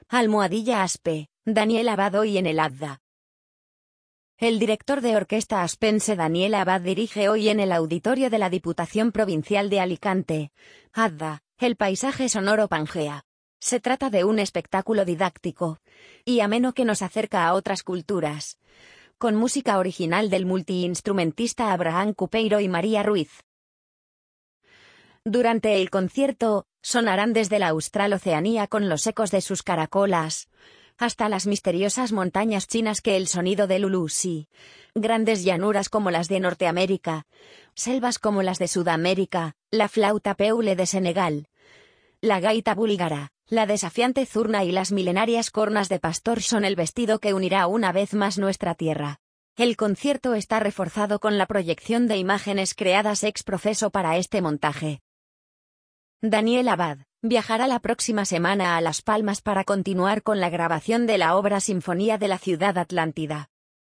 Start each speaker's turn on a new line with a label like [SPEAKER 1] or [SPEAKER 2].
[SPEAKER 1] Aspe, Daniel Abad hoy en el Adda. El director de orquesta aspense Daniel Abad dirige hoy en el auditorio de la Diputación Provincial de Alicante, Adda, el paisaje sonoro Pangea. Se trata de un espectáculo didáctico y ameno que nos acerca a otras culturas, con música original del multiinstrumentista Abraham Cupeiro y María Ruiz. Durante el concierto, sonarán desde la austral Oceanía con los ecos de sus caracolas, hasta las misteriosas montañas chinas que el sonido del Ulusi, grandes llanuras como las de Norteamérica, selvas como las de Sudamérica, la flauta peule de Senegal, la gaita búlgara, la desafiante zurna y las milenarias cornas de pastor son el vestido que unirá una vez más nuestra tierra. El concierto está reforzado con la proyección de imágenes creadas ex profeso para este montaje. Daniel Abad viajará la próxima semana a Las Palmas para continuar con la grabación de la obra Sinfonía de la Ciudad Atlántida.